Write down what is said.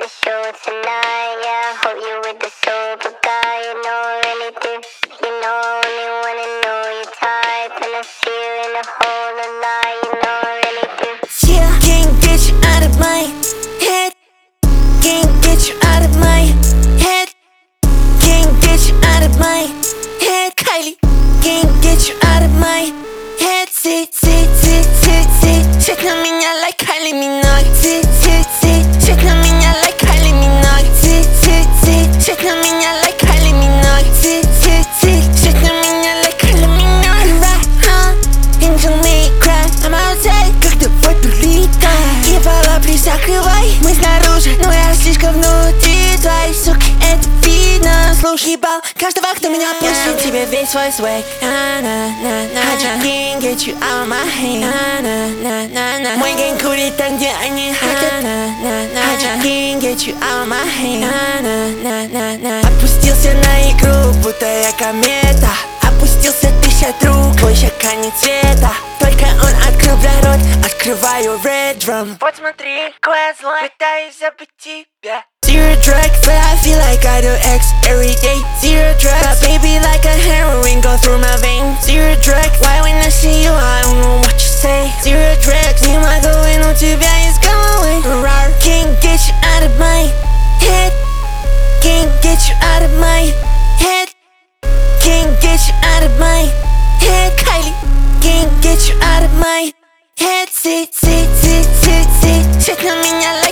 the show tonight. Yeah, I hope you with the sober guy. You know I really do. You know I only wanna know your type, and I see you in the whole of lie. You know I really do. Yeah, can't get you out of my head. Can't get you out of my head. Can't get you out of my head, Kylie. Can't get you out of my head. Sit. Check на меня like Kylie Minogue. Sit. Check на меня like Kylie Minogue. Sit. Check на меня like Kylie Minogue. Sit. Check на меня like Kylie Minogue. Right, Angel make me cry. I'm outside, как твой прилетай. И пола присакрывай. Мы снаружи, но я слишком внутри. Твои суки, это видно. Слушай, ебал каждого, кто меня пустит. Тебе весь свой свей. I just can't get you out of my hand. Мой гейм курит там, где они хотят. I just can't get you out of my hand. Опустился на игру, будто я комета. Опустился 1000 рук, твой щека не цвета. Только он открыл рот, открываю red drum. Вот смотри, какой я злой, пытаюсь забыть тебя. Zero drugs, but I feel like I do X every day. Zero drugs, but baby like a heroin go through my veins. Zero drugs, why when I see you I don't know what you say. Zero drugs, не могу, но у тебя есть головы. Can't get you out of my head. Can't get you out of my head. Can't get you out of my head, Kylie. Can't get you out of my head. Sit. Check на меня